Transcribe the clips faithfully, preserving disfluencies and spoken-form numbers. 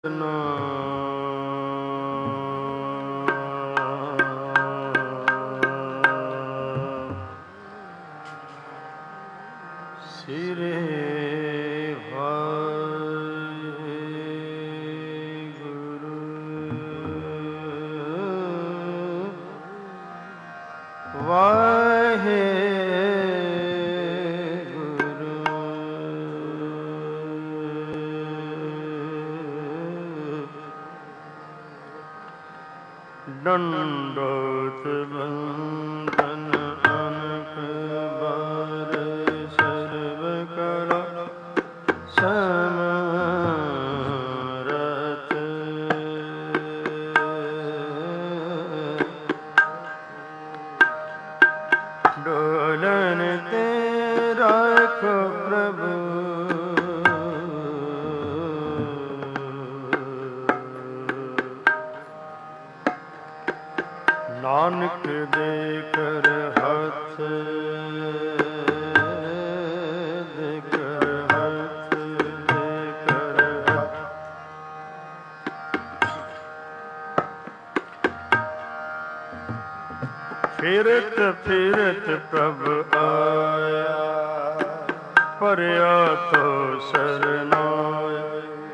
ਡੰਡੋਤ ਬੰਦਨ ਅਨਕ ਬਾਰ ਸਰਬ ਕਲਾ ਸਮਰਥ ਡੋਲਨ ਤੇ ਰੱਖੋ ਪ੍ਰਭੂ ਨਾਨਕ ਦੇ ਕਰ ਹੱਥ ਦੇ ਕਰ ਹੱਥ ਦੇ ਕਰ ਹੱਥ ਫਿਰਤ ਫਿਰਤ ਪ੍ਰਭ ਆਇਆ ਪਰਿਆ ਤੋ ਸਰਨਾਇਆ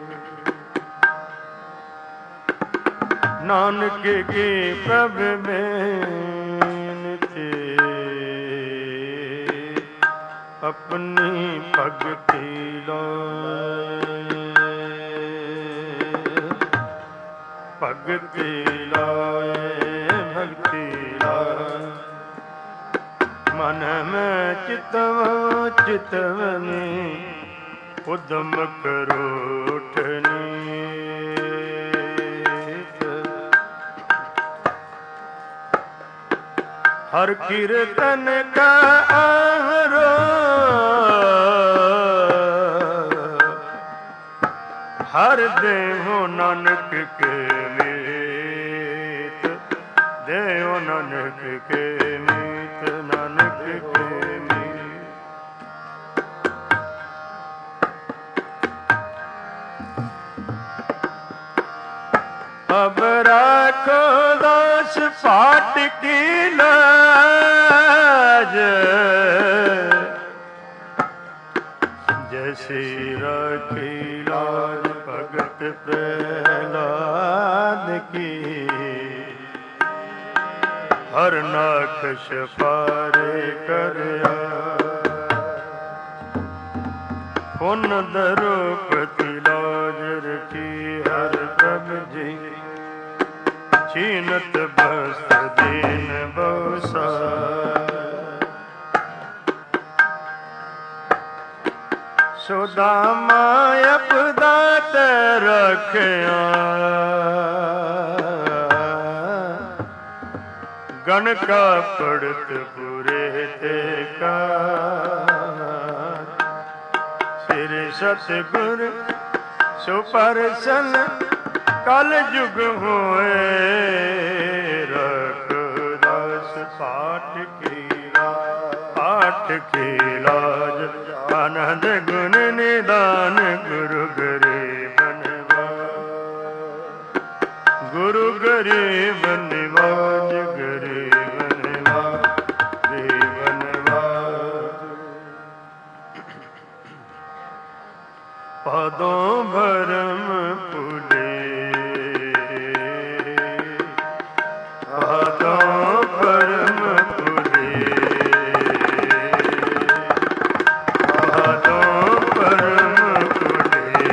ਨਾਨਕ ਕੀ ਪ੍ਰਭ ਬੇਨਤੀ ਆਪਣੀ ਭਗਤੀ ਲਾਏ ਭਗਤੀ ਲਾਏ ਭਗਤੀ ਲਾਏ ਮਨ ਮੈਂ ਚਿਤਵ ਚਿਤਵਨੀ ਉਦਮ ਕਰੋ ਉਠਨੀ ਹਰ ਕੀਰਤਨ ਕਾ ਆਹਰੋ ਹਰ ਦੇਹੁ ਨਾਨਕ ਕੇ ਮੀਤ ਦੇਹੁ ਨਾਨਕ ਕੇ ਮੀਤ ਨਾਨਕ ਕੇ ਮੀਤ ਅਬ ਰਾਖੋ ਦਾਸ ਪਾਟ ਕੀ ਲਾਜ ਜੈਸੀ ਰਾਖੀ ਲਾਜ ਭਗਤ ਪ੍ਰਹਲਾਦ ਕੀ ਹਰ ਨਾਖਸ਼ ਪਾਰੇ ਕਰਿਆ ਪੁਨ ਦਰੂਪਤੀ ਲਾਜ ਰਖੀ ਹਰ ਪ੍ਰਭ ਜੀ ਚੀਨਤ ਬਸਤ ਦੀਨ ਬਉਸਾ ਸੁਦਾਮਾ ਅਪਦਾਤ ਰਖਿਆ ਗਣ ਕਾ ਪੜਤ ਪੁਰੇ ਤੇ ਕਾ ਸਿਰ ਸਤਿਗੁਰ ਸੁਪਰਸਨ ਕਲ ਜੁਗ ਹੋਏ ਰਖਦਾਸ ਪਾਠ ਕੀ ਲਾਜ ਪਾਠ ਕੀ ਲਾਜ ਆਨੰਦ ਗੁਣ ਨਿਦਾਨ ਗੁਰੂ ਗਰੀਬ ਨਿਵਾਜ ਗੁਰੂ ਗਰੀਬ ਨਿਵਾਜ ਗਰੀਬ ਨਿਵਾਜ ਗਰੀਬ ਨਿਵਾਜ ਪਦੋਂ ਭਰਮ ਪੁਲੇ ਪਦੋਂ ਭਰਮ ਪੁਲੇ ਪਦੋਂ ਭਰਮ ਪੁਲੇ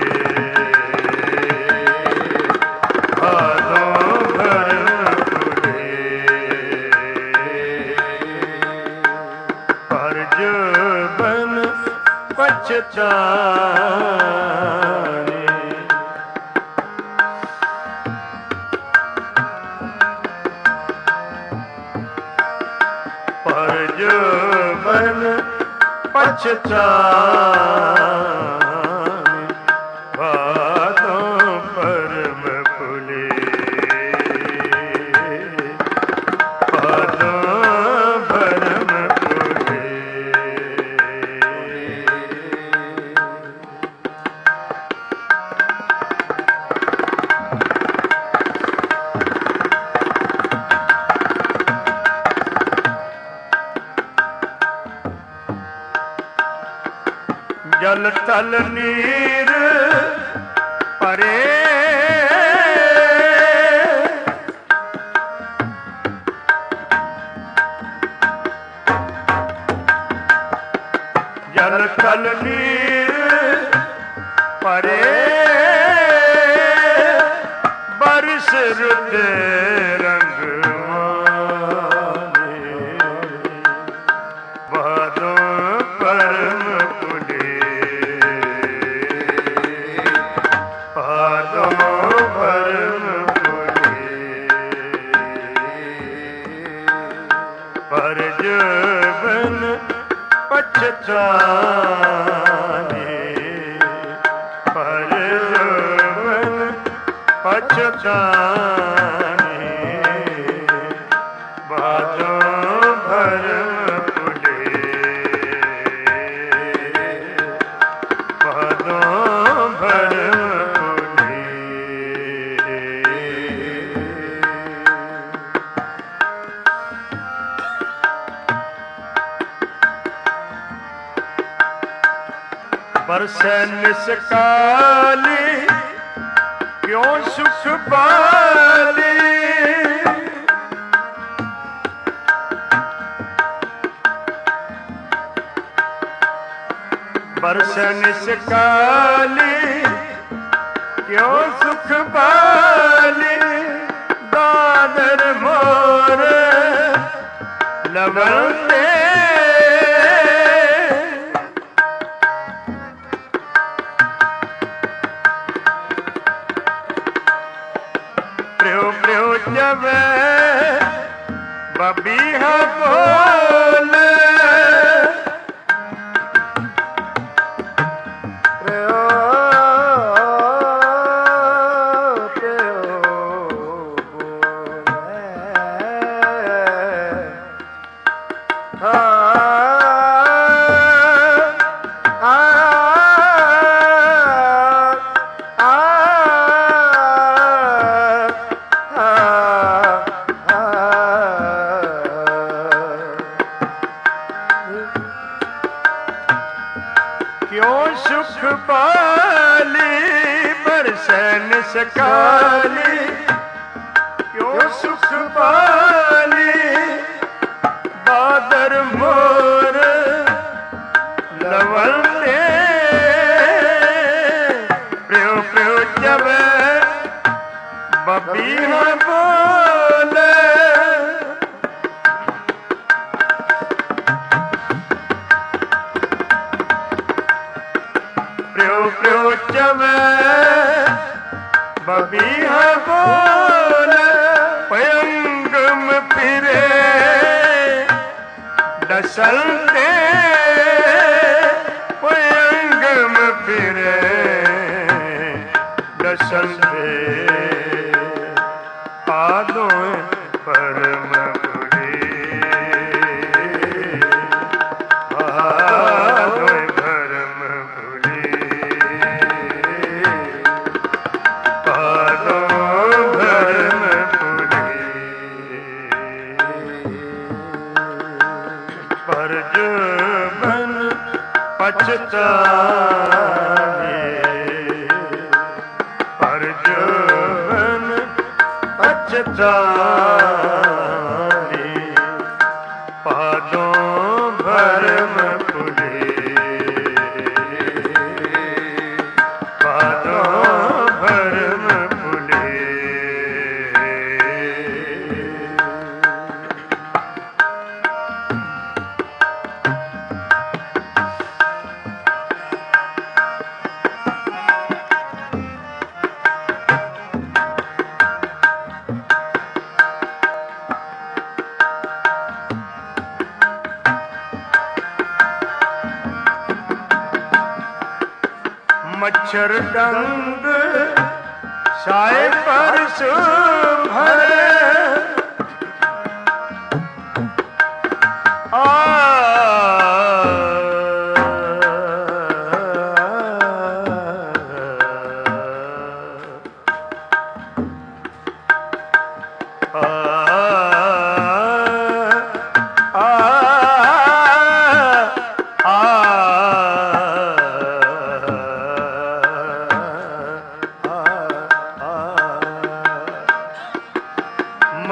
ਪਦੋਂ ਭਰਮ ਪੁਲੇ ਪਰ ਜਬਨ ਪਛਤਾਨੇ ਪਰ ਜਬਨ ਪਛਤਾਨੇ ਬਾਦੋਂ ਪਰਮ ਭੁਲੇ ਬਾਦੋਂ ਭਰਮ ਭੁਲੇ ਜਲ ਤਲ ਨੀਰ ਪਰੇ ਜਲ ਤਲ ਨੀਰ ਪਰੇ ਬਰਸ ਰੁੱਤ ਰੰਗ ਮਾਨੇ ਬਾਦੋਂ ਪਰਮ ਪੁਲੇ ਬਾਦੋਂ ਪਰਮ ਪੁਲੇ ਪਰ ਜਬਨ ਪਛਤਾਨੇ ਪਰ ਜਬਨ ਪਛਤਾਨੇ ਬਾਦੋਂ ਭਰਮ ਪੁਲੇ ਬਾਦੋਂ ਭਰਮ ਪੁਲੇ ਬਰਸੈ ਨਿਸਕਾਲੀ ਕਿਉਂ ਸੁਖ ਪਾਲੀ ਬਰਸੈ ਨਿਸਕਾਲੀ ਕਿਉਂ ਸੁਖ ਪਾਲੀ ਦਾਦਰ ਮੋਰ ਲਵਲ ਤੇ ਪ੍ਰਯੋ ਪ੍ਰਯੋ ਜਵੇ ਬਬੀਹਾ ਬੋਲ ਪ੍ਰਯੋ ਪ੍ਰਯੋ ਬੋਲੇ ਹਾਂ ਕਿਉਂ ਸੁਖ ਪਾਲੀ ਬਰਸੈ ਨਿਸਕਾਲੀ ਕਿਉਂ ਸੁਖ ਪਾਲੀ ਬਾਦਰ ਮੋਰ ਲਵਲ ਤੇ ਪ੍ਰਯੋ ਪ੍ਰਯੋ ਜਵੇ ਬਬੀਹਾ ਬੋਲੇ ਪ੍ਰਯੋ ਪ੍ਰਯੋ ਜਵੇ ਬਬੀਹਾ ਬੋਲੇ ਪਯੰਗਮ ਫਿਰੇ ਦਸਲ ਤੇ ਪਯੰਗਮ ਫਿਰੇ ਦਸਲ ਤੇ ਪਾਦੋਂ ਪਰਮ ਪੁਰੇ ਪਾਦੋਂ ਪਰਮ ਪੁਰੇ ਪਾਦੋਂ ਪਰਮ ਪੁਰੇ ਪਰ ਜਬਨ ਪਛਤਾਨੇ ਪਰ ਜਬਨ ਪਛਤਾਨੇ ਪਾਦੋਂ ਭਰਮ ਪੁਲੇ ਪਾਦੋਂ ਭਰਮ ਪੁਲੇ ਮੱਛਰ ਡੰਗ ਸਾਏ ਪਰਸ ਭਰੇ ਆ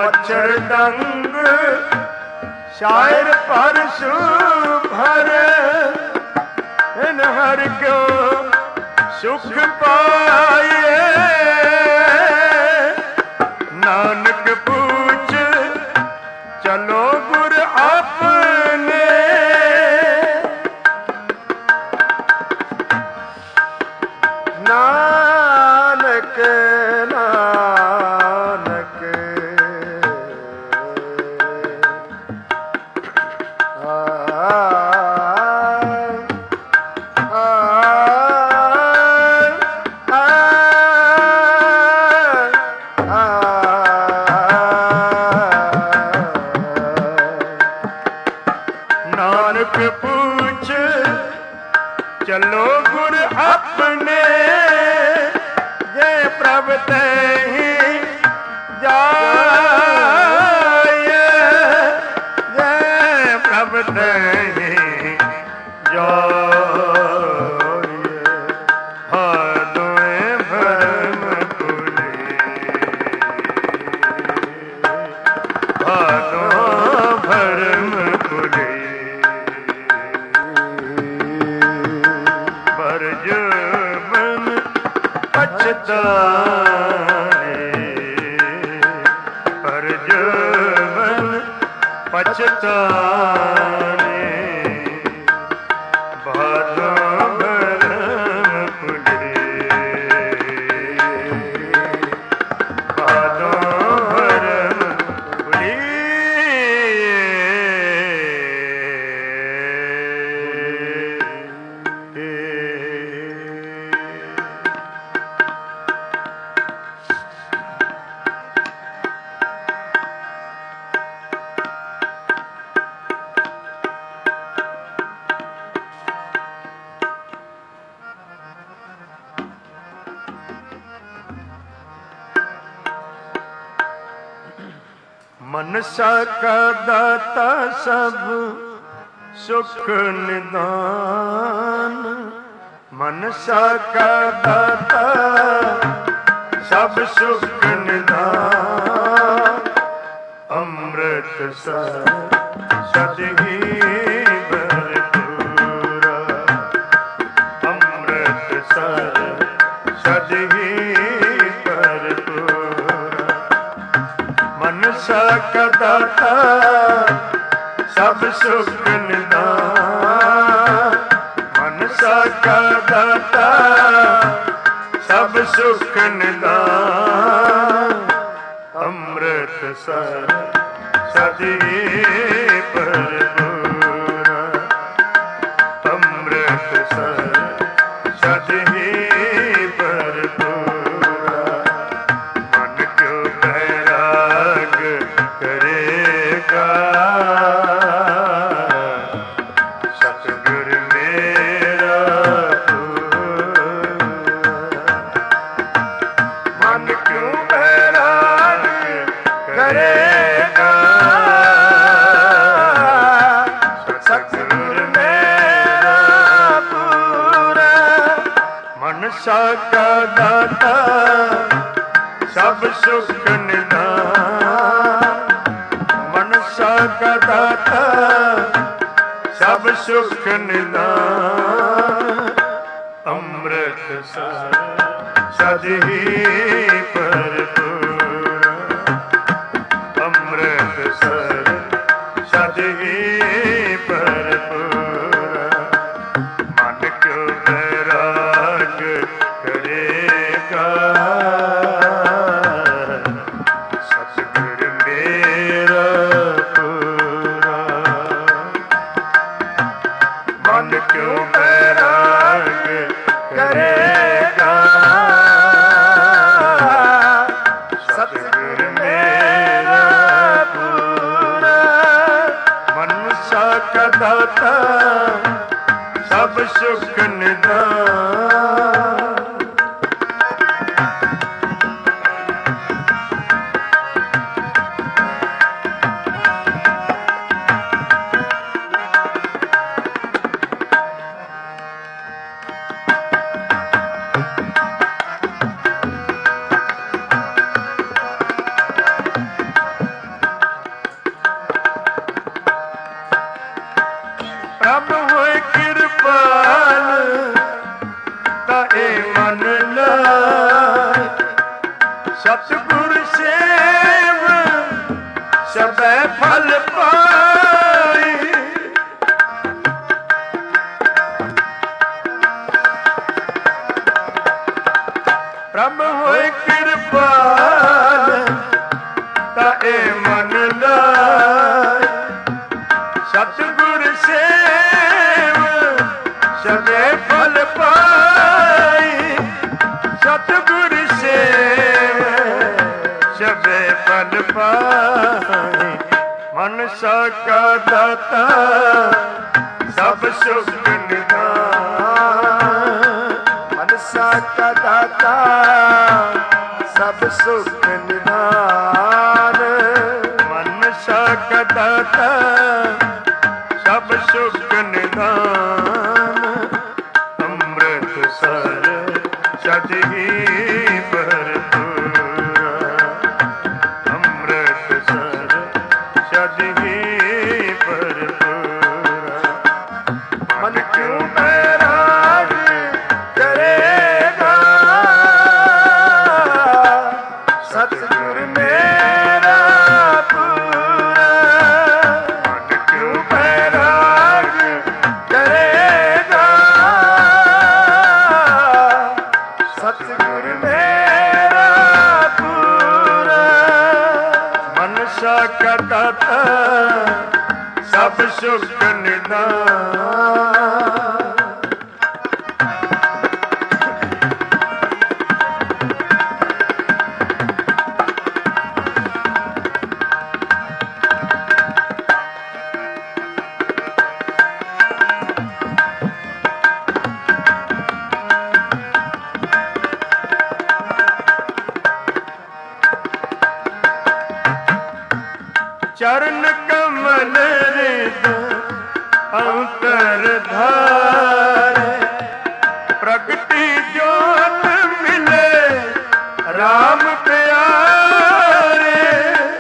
मच्छर डंग शायर परसु भर इन हर क्यों सुख पाए नानक पूछ चलो गुर अपने नानक नानक आ, आ, आ, आ, नानक पूछ चलो गुर अपने ये प्रभ ही जाए ये प्रभ ही जाए हादों भरम पुले हादों भरम पुले बरजबन पछताने बरजबन पछताने बादों भरम पुले बादों भरम पुले मनसा का दाता सब सुख निदान मनसा का दाता सब सुख निदान अमृत सर सदही भरपूरा अमृत सर सदही मनसा का दाता सब सुख निदान मनसा का दाता सब सुख निदान अमृत सर सदी भरपूरा अमृत सर सदी भरपूरा मन क्यों बैराग करेगा सतगुर मेरा मन क्यों बैराग करेगा सतगुर मेरा पूरा मनसा का दाता सब सुख निदान मनसा का दाता सब सुख निदान अमृत सर सदही भरपूरा अमृत सर सदही भरपूरा मन क्यों बैराग करेगा मन क्यों बैराग करेगा सतगुर मेरा पूरा मनसा का दाता सब सुख निदान ਸਤਿਗੁਰ ਸੇਵ ਸਭੈ ਫਲ ਪਾਈ। ਪ੍ਰਭ ਹੋਏ ਕਿਰਪਾਲ ਤਾਏ ਮਨ ਲਾਇ। ਸਤਿਗੁਰ ਸੇਵ ਸਭੈ ਫਲ ਪਾਈ। ਸਤਿਗੁਰ ਸੇਵ ਸਭੈ ਫਲ ਪਾਈ। ਮਨਸਾ ਕਾ ਦਾਤਾ ਸਭ ਸੁਖ ਨਿਧਾਨ। ਮਨਸਾ ਕਾ ਦਾਤਾ ਸਭ ਸੁਖ ਨਿਧਾਨ। ਮਨਸਾ ਕਾ ਦਾਤਾ ਸਭ ਸੁਖ ਨਿਧਾਨ। ਅੰਮ੍ਰਿਤ ਸਰ ਸਜ ਹੀ ਭਰਪੂਰਾ। ਅੰਮ੍ਰਿਤ ਸਰ ਸਜ ਹੀ ਭਰਪੂਰਾ। ਮਨ ਕਿਉ ਬੈਰਾਗ ਕਰੇਗਾ। ਸਤਿਗੁਰ ਮੇਰਾ ਪੂਰਾ। ਮਨ ਕਿਉ ਬੈਰਾਗ ਕਰੇਗਾ। ਸਤਿਗੁਰ ਮੇਰਾ ਪੂਰਾ। ਮਨਸਾ ਕਾ ਦਾਤਾ ਸਭ ਸੁਖ ਨਿਧਾਨ। ਚਰਨ ਕਮਲ ਰਿਦ ਅੰਤਰ ਧਾਰੇ। ਪ੍ਰਗਟੀ ਜੋਤ ਮਿਲੇ ਰਾਮ ਪਿਆਰੇ।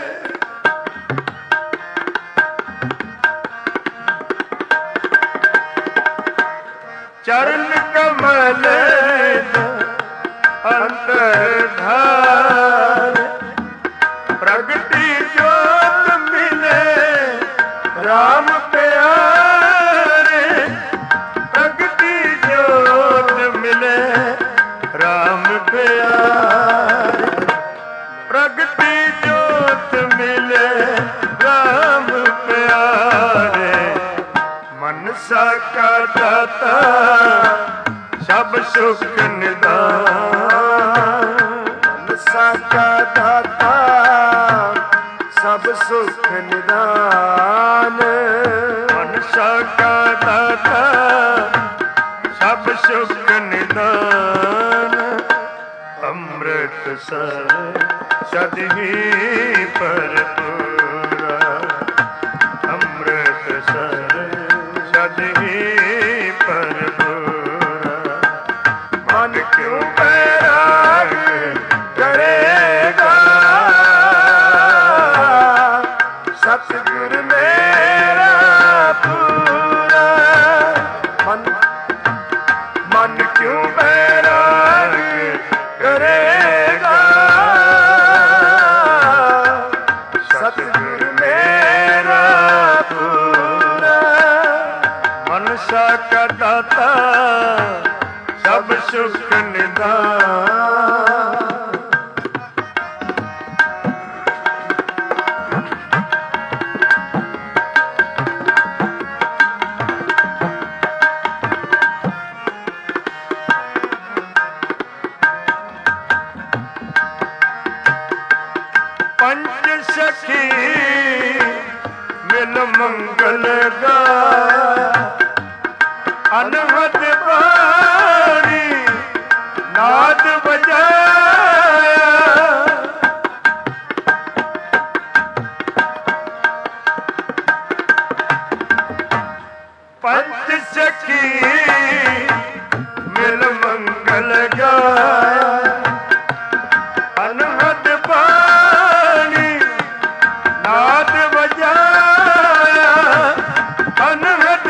ਚਰਨ ਕਮਲ ਰਿਦ ਅੰਤਰ ਧਾਰੇ। ਪ੍ਰਗਟੀ ਜੋਤ ਮਿਲੇ ਰਾਮ ਪਿਆਰੇ। ਪ੍ਰਗਟੀ ਜੋਤ ਮਿਲੇ ਰਾਮ ਪਿਆਰੇ। ਪ੍ਰਗਟੀ ਜੋਤ ਮਿਲੇ ਰਾਮ ਪਿਆਰੇ। ਮਨਸਾ ਕਾ ਦਾਤਾ ਸਭ ਸੁਖ ਨਿਧਾਨ। ਮਨਸਾ ਕਾ ਦਾਤਾ ਸਭ ਸੁਖ ਨਿਧਾਨ। ਮਨਸਾ ਕਾ ਦਾਤਾ ਸਭ ਸੁਖ ਨਿਧਾਨ। ਅੰਮ੍ਰਿਤ ਸਰ ਸਦ ਹੀ ਭਰਪੂਰਾ। ਅੰਮ੍ਰਿਤ ਸਰ ਸਦ ਹੀ ਭਰਪੂਰਾ। ਮਨ ਕਿਉ ਬੈਰਾਗ ਕਰੇਗਾ। ਸਤਿਗੁਰ ਮੇਰਾ ਪੂਰਾ। ਮਨ ਮਨ ਕਿਉ ਬੈਰਾਗ ਕਰੇਗਾ। ਸਤਿਗੁਰ ਮੇਰਾ ਪੂਰਾ। ਮਨਸਾ ਕਾ ਦਾਤਾ ਸਭ ਸੁਖ ਨਿਧਾਨ। ਪੰਜ ਸਖੀ ਮਿਲ ਮੰਗਲ ਗਾਇਆ। ਅਨਹਦ ਬਾਣੀ ਨਾਦ ਵਜਾਇਆ। ਪੰਜ ਸਖੀ ਮਿਲ ਮੰਗਲ ਗਾਇਆ। ਅਨਹਦ ਬਾਣੀ ਨਾਦ ਵਜਾਇਆ। ਅਨਹਦ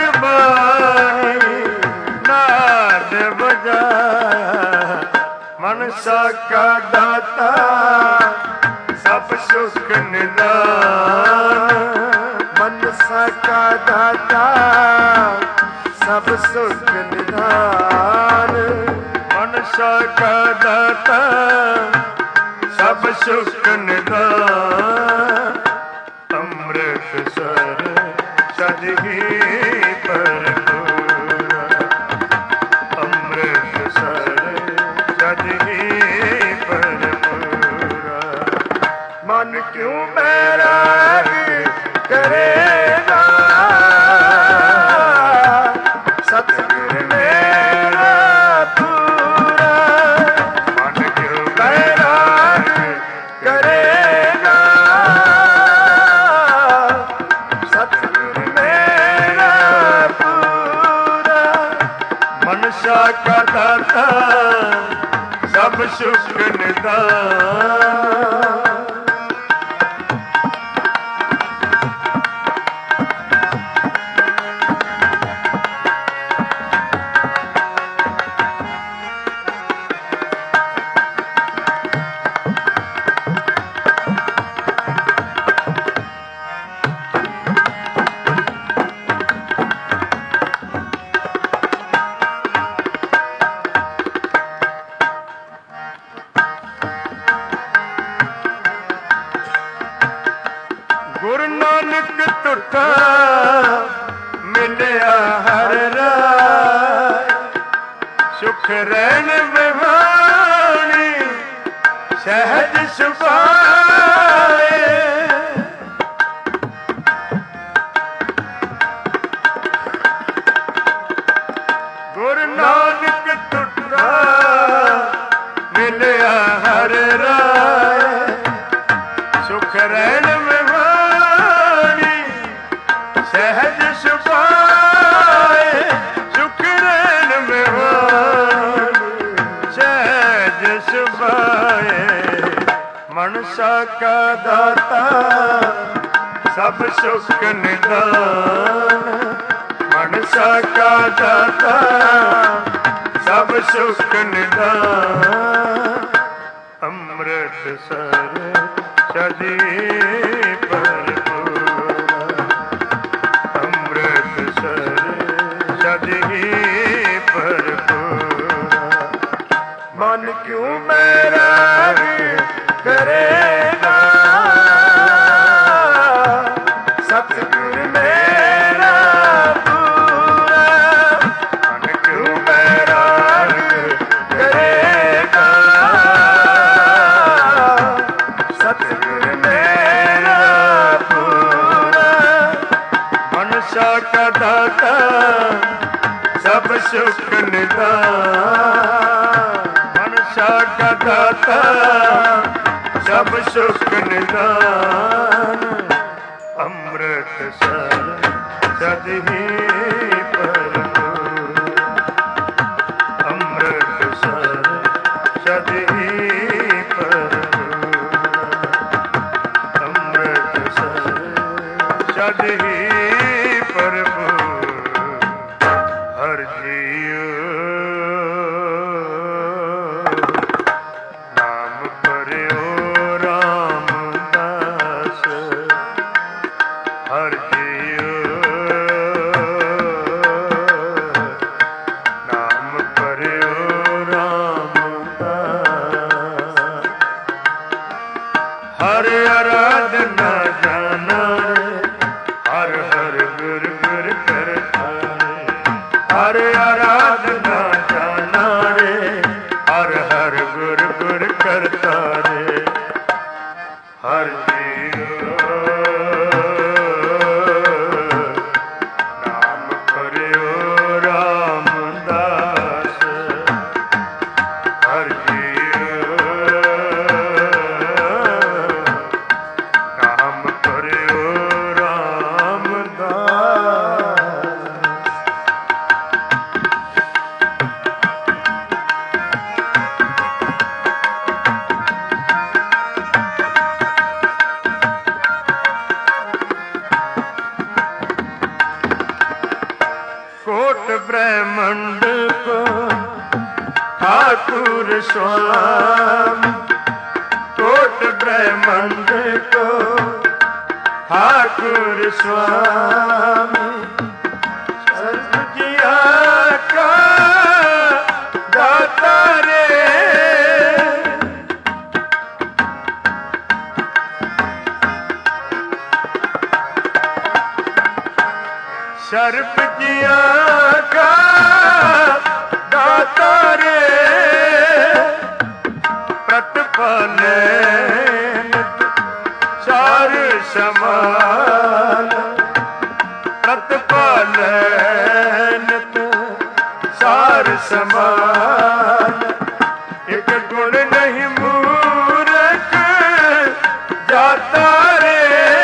ਬਾਣੀ ਨਾਦ ਵਜਾਇਆ। ਮਨਸਾ दाता सब सुख निधान। मनसा का दाता सब सुख निधान। अमृतसर सदगी भरपूरा। अमृतसर सदगी भरपूरा। मन क्यों बैराग करेगा सतगुर मेरा पूरा। मन क्यों बैराग करेगा सतगुर मेरा पूरा। मनसा का दाता सब सुख निधान। गुरु नानक तुठा मिलिया हर राय। सुख रैन विवाणी सहज सुभाए। गुरु नानक तुठा मिलिया हर राय। सुख रैन सहज सुभाए। सुख रैन विवाणी सहज सुभाए। मनसा का दाता सब सुख निधान। मनसा का दाता सब सुख निधान। अमृतसर सदी सदगी भरपूरा। मन क्यों बैराग करेगा सतगुर मेरा पूरा। मन क्यों बैराग करेगा सतगुर मेरा पूरा। मनसा का दाता सब सुख निधान। मनसा का दाता सब सुख निधान। अमृतसर सदगी भरपूरा। अमृतसर सदगी भरपूरा। अमृतसर सदगी भरपूरा। हर जियो नाम करियो रामदास। हर जियो नाम करियो रामदास। हर आराधना जाना हर हर गुर गुर करता। हर आराधना जाना रे हर हर गुर गुर करता रे। हर जियो नाम करियो रामदास। हर जियो नाम करियो रामदास। कोट ब्रह्मंड को ठाकुर स्वामी। कोट ब्रह्मंड को ठाकुर स्वामी सर्व जिया का दाता रे। सर्व जिया का दाता रे प्रतिपाले चार समान प्रतिपालन चार समान एक गुण नहीं मूर्ख जाता रे।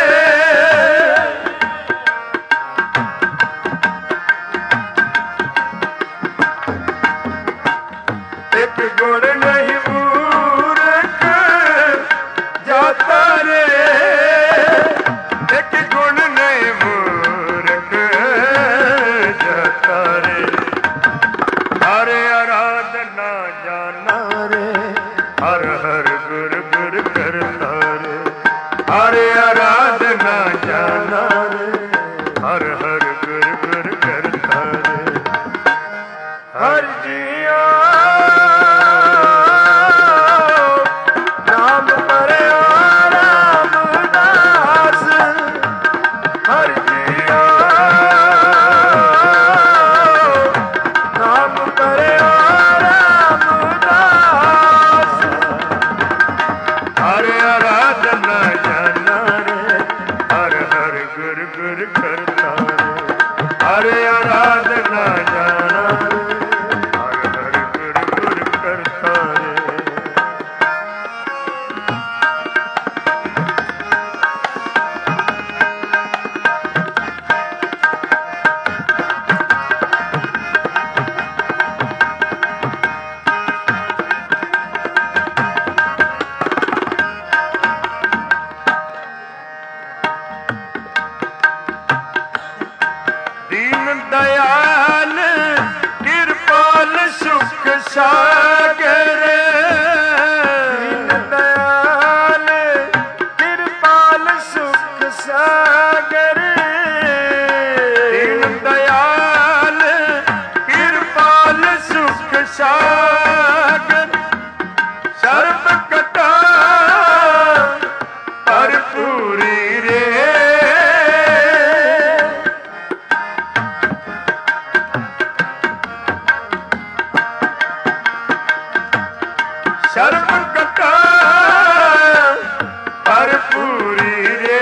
एक गुण नहीं मूर्ख जाता रे। एक गुण नहीं मूर्ख जाता रे। हरे आराधना जाना रे हर हर गुर गुर करता रे। हरे आराधना जाना रे हर हर गुर गुर करता रे। हर जिया नाम परे रामदास। हर जिया नाम परे रामदास। हरे आराधना जाना रे हर हर गुर गुर करता रे। हरे आराधना जाना रे हर हर गुर गुर करता रे। दीन दयाल कृपाल सुख सागर। दीन दयाल कृपाल सुख सागर। दीन दयाल कृपाल सुख सागर। सर्व कथा भरपूरी रे। सर्व कथा भरपूरी रे।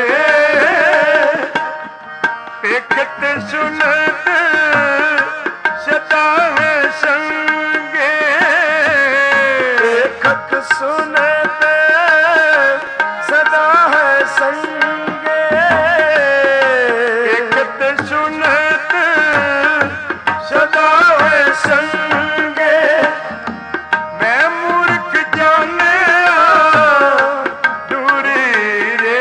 देखत सुनत सदा है संगे। देखत सुनत सदा है संगे। देखत सुनत सदा है संगे। मैं मूर्ख जाने दूरी रे।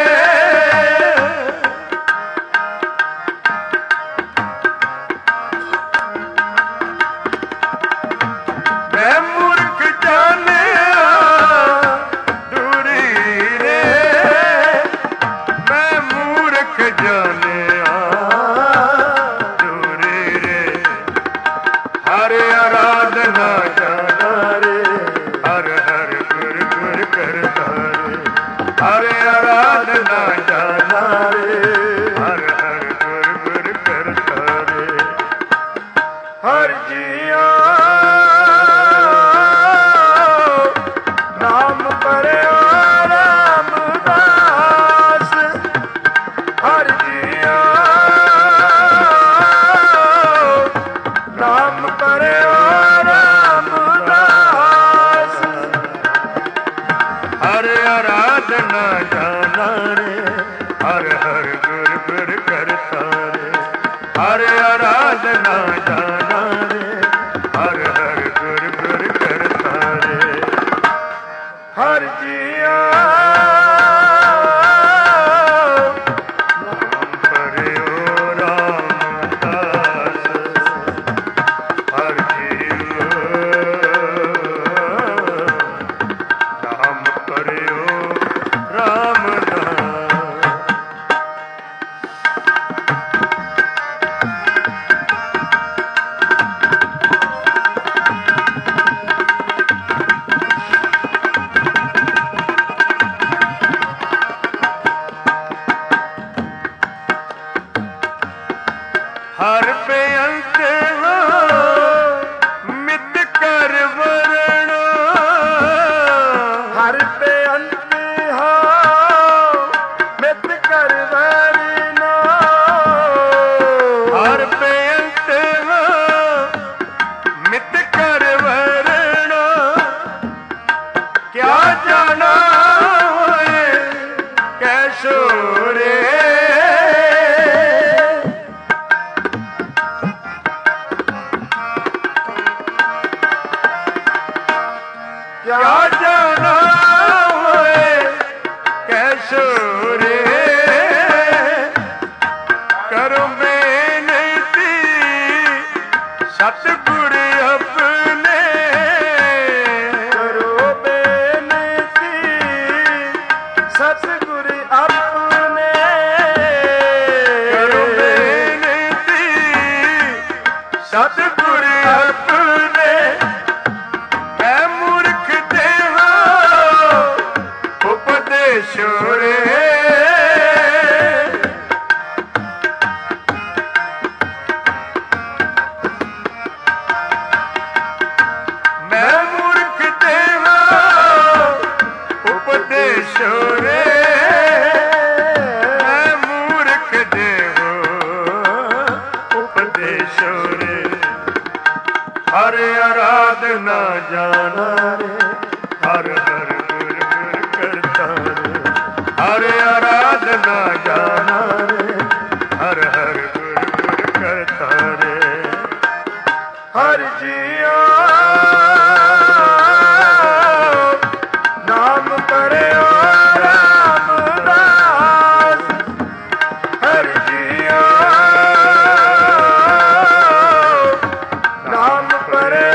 मैं मूर्ख जाने दूरी रे। मैं मूर्ख जाने दूरी रे। हरे आराधना जाना रे हर हर गुर गुर करता रे। हरे आराधना जाना रे हर हर गुर गुर करता रे। हर जिया नाम परे रामदास। हर जिया नाम परे रामदास। हरे आराधना जाना रे हर हर गुर गुर करता रे। हरे आराधना जाना रे हर हर गुर गुर करता रे। हर जिया नाम परे रामदास। हर जिया नाम परे रामदास। ਸਤਿਗੁਰ ਆਪਣੇ ਕਰੋ ਬੇਨਤੀ ਸਤਿਗੁਰ ਆਪਣੇ ਮੈਂ ਮੂਰਖ ਦੇਹਾ ਉਪਦੇਸ਼ ਰੇ ਨਾ ਜਾਣਾ ਰੇ ਹਰ ਹਰ ਗੁਰ ਗੁਰ ਕਰਤਾ ਰੇ ਹਰ ਆਰਾਧਨਾ ਜਾਣਾ ਰੇ ਹਰ ਹਰ ਗੁਰ ਗੁਰ ਕਰਤਾ ਰੇ ਹਰ ਜੀਓ ਨਾਮ ਕਰਿਓ ਰਾਮਦਾਸ ਹਰ ਜੀਓ ਨਾਮ ਕਰਿਓ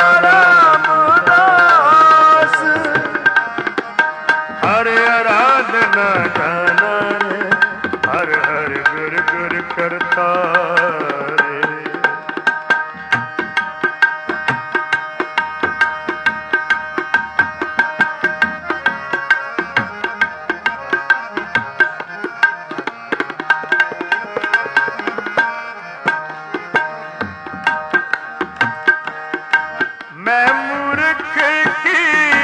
ਕਰਤਾ ਰੇ ਮੈਂ ਮੂਰਖ ਕੀ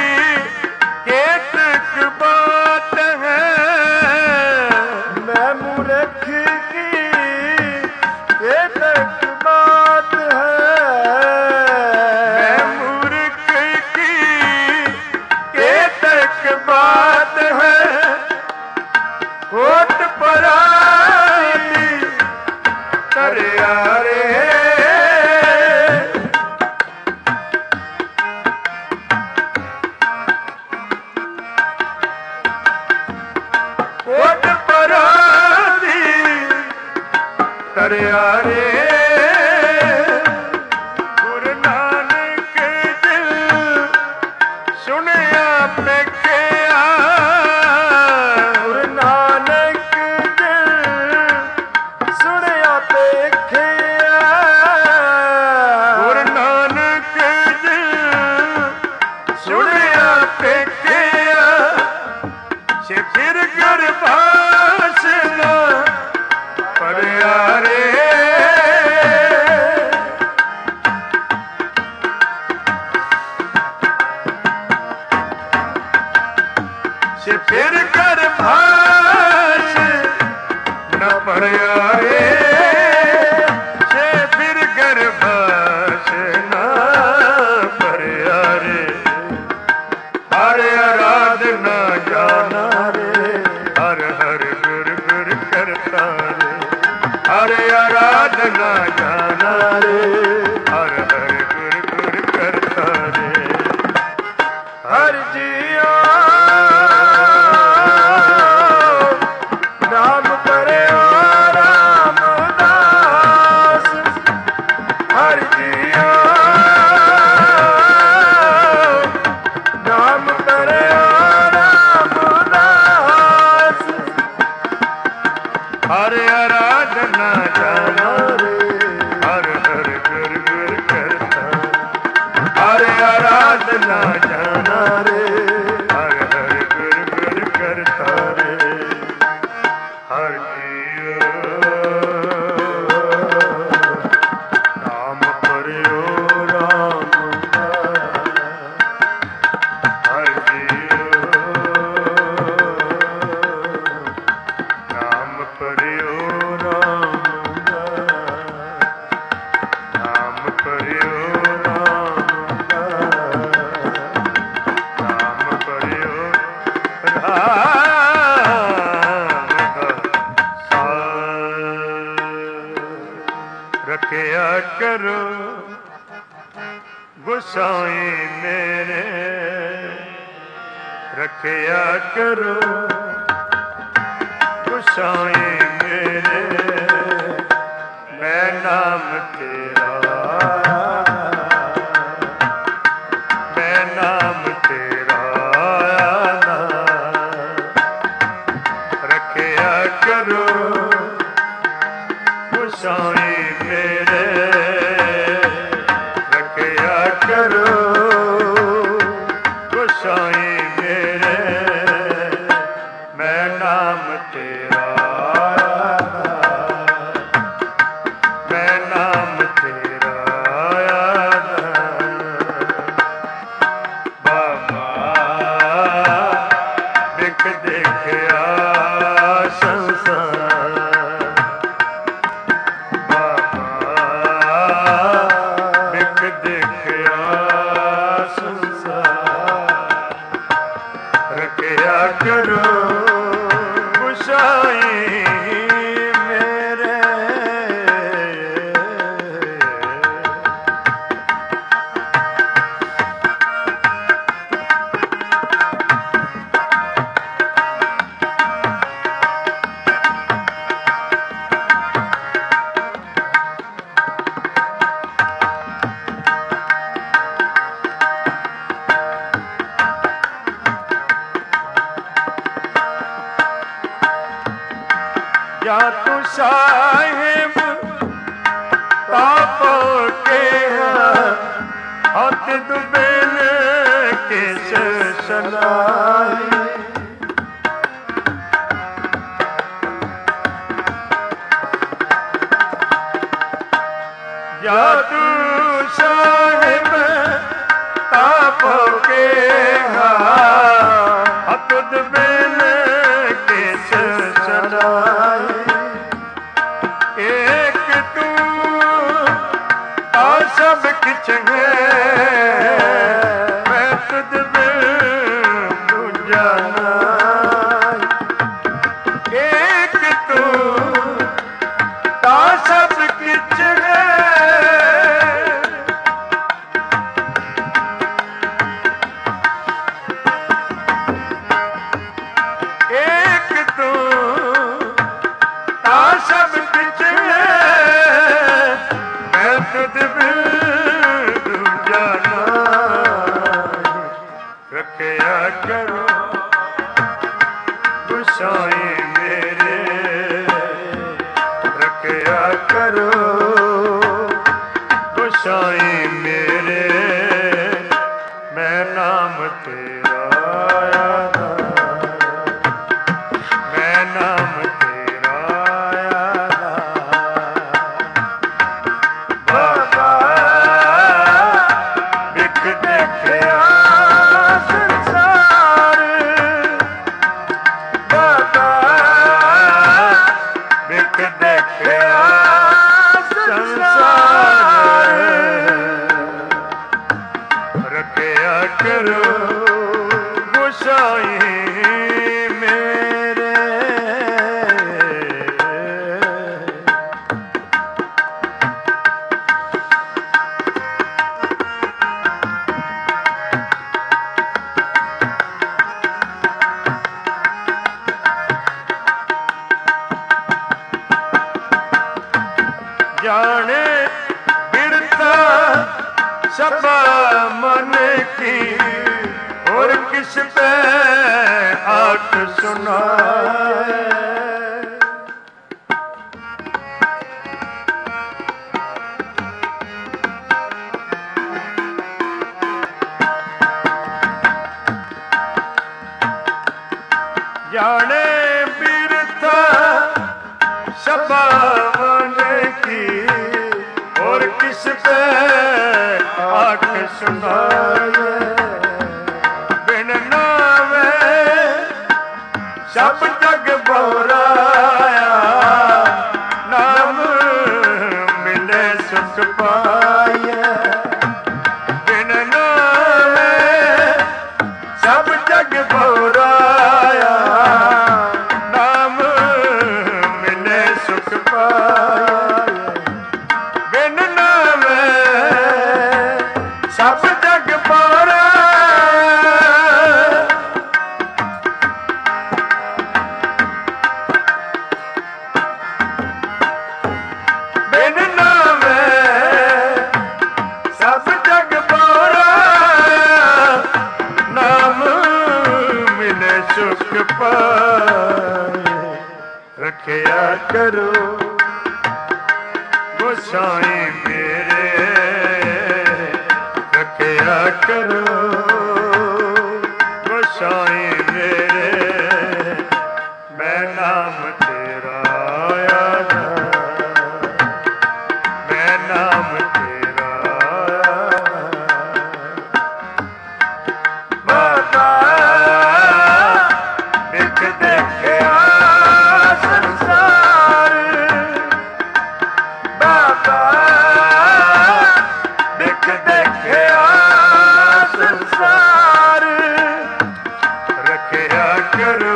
ਕੇਤਕ ਬਾਤ ਹੈ ਮੈਂ ਮੂਰਖ ਤਰਿਆ ਰੇ ਗੁਰੂ ਨਾਨਕ ਦਿਲ ਸੁਣਿਆ ਪੇਖਿਆ ਗੁਰੂ ਨਾਨਕ ਦਿਲ ਸੁਣਿਆ ਪੇਖਿਆ ਗੁਰੂ ਨਾਨਕ ਦਿਲ ਸੁਣਿਆ ਪੇਖਿਆ ਸੇ ਫਿਰ ਗਰਭਾਸ ਨਾ ਪਰਿਆ ਰੇ ਸੇ ਫਿਰ ਗਰਭਾਸ ਨਾ ਪਰਿਆ ਰੇ ਸੇ ਫਿਰ ਗਰਭਾਸ ਨਾ ਪਰਿਆ ਰੇ ਹਰ ਆਰਾਧਨਾ ਜਾਣਾ ਰੇ ਹਰ ਹਰ ਗੁਰ ਗੁਰ ਕਰਤਾ ਰੇ ਹਰ ਆਰਾਧਨਾ ਜਾਣਾ ਰੇ ਹਰ ਹਰ ਗੁਰ ਗੁਰ ਕਰਤਾ ਰੇ ਹਰ ਜੀਓ ਨਾਮ ਕਰਿਓ ਰਾਮਦਾਸ ਹਰ ਜੀਓ ਨਾਮ ਕਰਿਓ ਰਾਮਦਾਸ ਹਰ ਆਰਾਧਨਾ ਜਾਣਾ ਰੇ ਹਰ ਹਰ ਗੁਰ ਗੁਰ ਕਰਤਾ ਹਰ ਆਰਾਧਨਾ ਜਾਣਾ ਰੇ ਹਰ ਹਰ ਗੁਰ ਗੁਰ ਕਰਤਾ ਰੇ ਹਰ ਜੀਓ ਨਾਮ ਕਰਿਓ ਰਾਮਦਾਸ ਹਰ ਜੀਓ ਨਾਮ ਕਰਿਓ ਰਾਮਦਾਸ ਨਾਮ ਕਰਿਓ ਰਾਮਦਾਸ ਨਾਮ ਕਰਿਓ ਰਾਮਦਾਸ ਰੱਖਿਆ ਕਰੋ ਗੁਸਾਈ ਮੇਰੇ ਰੱਖਿਆ ਕਰੋ ਗੁਸਾਈ ਮੇਰੇ ਮੈਂ ਨਾਮ ਤੇਰਾ ਮੈਂ ਨਾਮ ਤੇਰਾ गोसाई मेरे रखिया करो गोसाई मेरे मैं नाम तेरा मैं नाम तेरा बाबा देख देखिया या तू साहिब ताप के हाथ दुबेल किस सलाई या तू साहिब ताप के हाथ दुबेल किस सलाई एक तू आ सब किछ है मैं तुझ में दूजा एक तू आ सब किछ है एक तू आ सब किछ रखिया करो गोसाई मेरे रखिया करो गोसाई मेरे मैं नाम तेरा मैं नाम तेरा बाबा देख देखिया रखिया करो गोसाई मेरे जाने बिरता सबा मन की और किस पे आठ सुनाए जाने बिरता सबा मन की और किस पे आठ सुनाए बिन नावे सब जग बोराया नाम मिले सुख पाए बिन नावे सब जग बोराया नाम मिले सुख पाए बिन नावे सब जग बोराया बिन नावे सब जग बोराया नाम मिले सुख पाए रखिया करो गोसाई मेरे रखिया करो गोसाई मेरे मैं नाम तेरा आया मैं नाम तेरा बाबा देख देखिया संसार बाबा देख देखिया संसार रखिया करो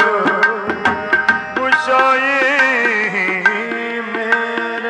गोसाई मेरे।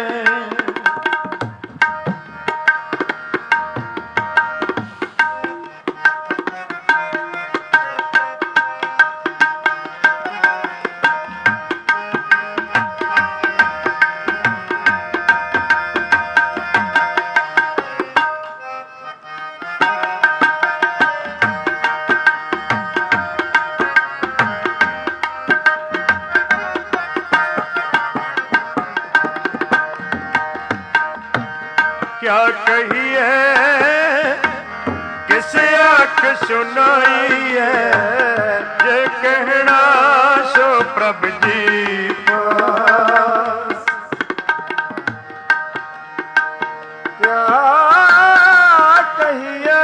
क्या कहिए किस आँख सुनाई है ये कहना सो प्रभु जी पास। क्या कहिए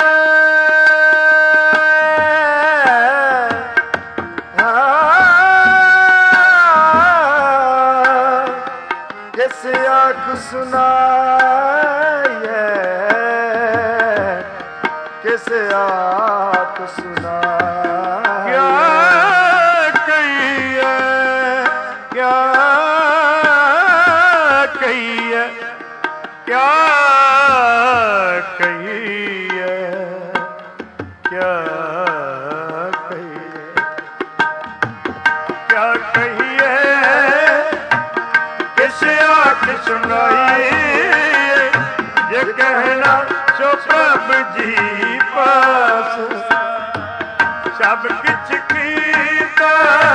किस आँख सुनाई किस आप सुना क्या कहिए क्या कहिए क्या कहिए क्या कहिए क्या कहिए किस आँख सुनाई ये कहना सो प्रभु जी पास। सब किछ कीता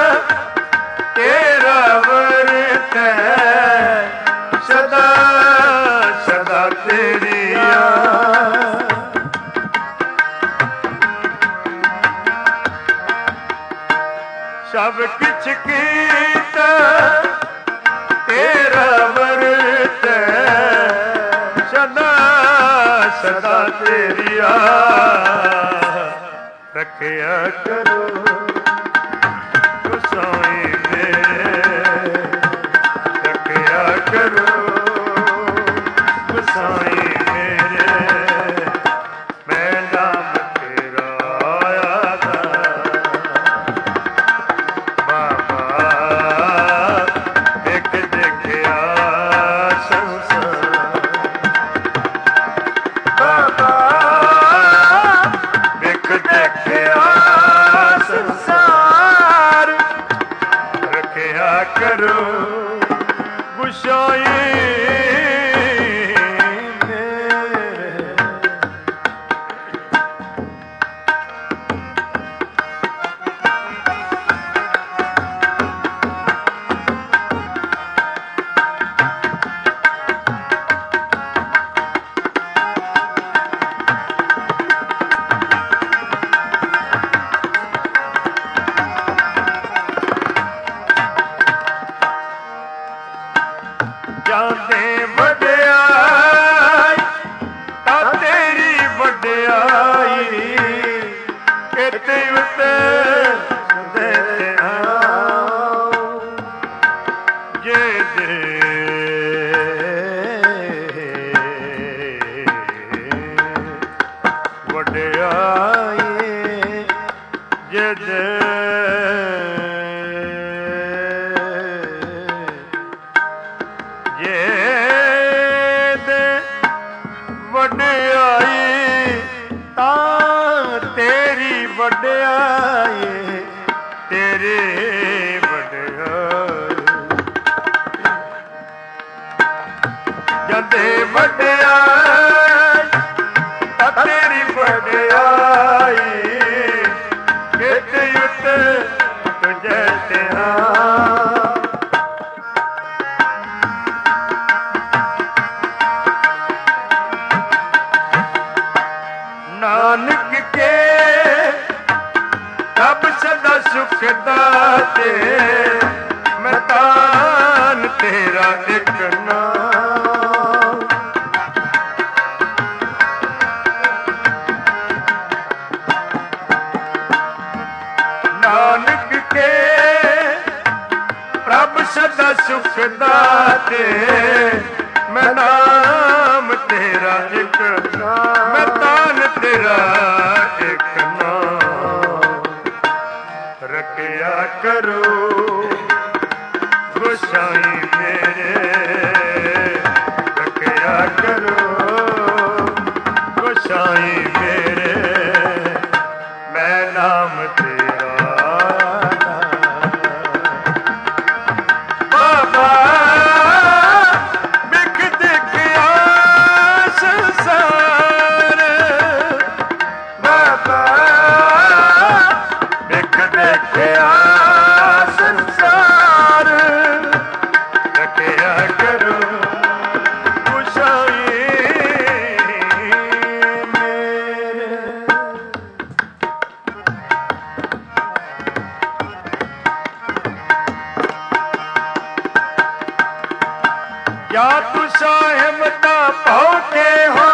तेरा वर्त है सदा सदा तेरी याद। सब किछ कीता तेरा वर्त है सदा सदा तेरी याद। रखिया करो गोसाई मेरे रखिया करो गोसाई मेरे मैं नाम तेरा आया था बाबा देख देखिया संसार बाबा देख देखिया संसार रखिया करो गोसाई मेरे। ਜਾਂਦੇ ਵਡਿਆਈ ਤਾਂ ਤੇਰੀ ਵਡਿਆਈ ਕਿਤੇ ਉਤੇ ਦੇ ਆਓ ਜੇ ਦੇ ਵਡਿਆਈ ਜੇ ਦੇ ਵਡਿਆਈ ਤਾਂ ਤੇਰੀ ਵਡਿਆਈ ਤੇਰੀ ਵਡਿਆਈ ਜਦੇ ਵਡਿਆਈ ਤਾਂ ਤੇਰੀ ਵਡਿਆਈ ਕਿਤੇ ਉੱਤੇ ਤੁਝੇ ਤੇ ਦਾਤੇ ਮੈਂ ਤਾਨ ਤੇਰਾ ਇੱਕ ਨਾਮ। ਨਾਨਕ ਕੇ ਪ੍ਰਭ ਸਦਾ ਸੁਖ ਦਾਤੇ ਮੈਂ ਨਾਮ ਤੇਰਾ ਇੱਕ ਨਾਮ। ਮੈਂ ਤਾਨ ਤੇਰਾ ਇੱਕ ਨਾਮ। ਰੱਖਿਆ ਕਰੋ ਗੁਸਾਈ ਮੇਰੇ, ਰੱਖਿਆ ਕਰੋ ਗੁਸਾਈ ਮੇਰੇ, ਮੈਂ ਨਾਮ ਤੇਰਾ ਬਾਬਾ। ਬਿਖ ਦੇਖਿਆ ਸੰਸਾਰ ਬਾਬਾ, ਬਿਖ ਦੇਖਿਆ ਸੰਸਾਰ। ਰੱਖਿਆ ਕਰੋ ਗੁਸਾਈ ਮੇਰੇ। या तू साहिब ता पहुँचे हो,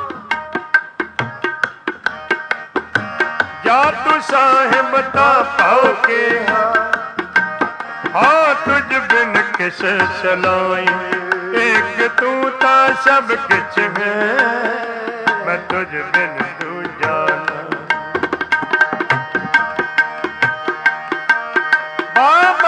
या तू साहिब ता पहुँचे हो। हाँ तुझ बिन किस सलाई, एक तू ता सब किछ है। मैं तुझ बिन तू जाना बाबा।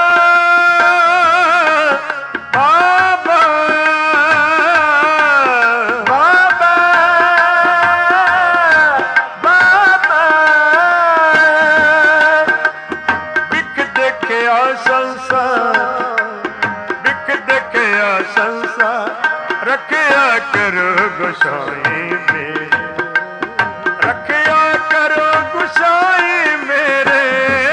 रखिया करो गुसाई मेरे, रखिया करो गुसाई मेरे,